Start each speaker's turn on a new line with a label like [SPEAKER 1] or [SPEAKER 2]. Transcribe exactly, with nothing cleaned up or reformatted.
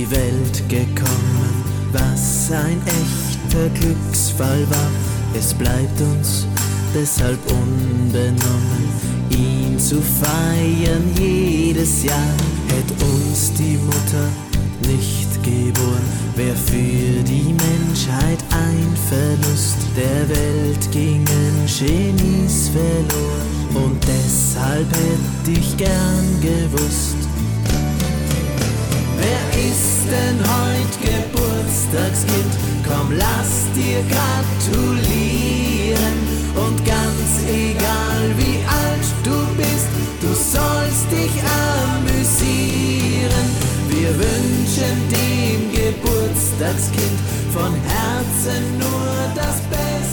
[SPEAKER 1] die Welt gekommen, was ein echter Glücksfall war. Es bleibt uns deshalb unbenommen, ihn zu feiern jedes Jahr. Hätt uns die Mutter nicht geboren, wär für die Menschheit ein Verlust. Der Welt gingen Genies verloren und deshalb hätt ich gern gewusst. Wer ist denn heut Geburtstagskind? Komm, lass dir gratulieren. Und ganz egal wie alt du bist, du sollst dich amüsieren. Wir wünschen dem Geburtstagskind von Herzen nur das Beste.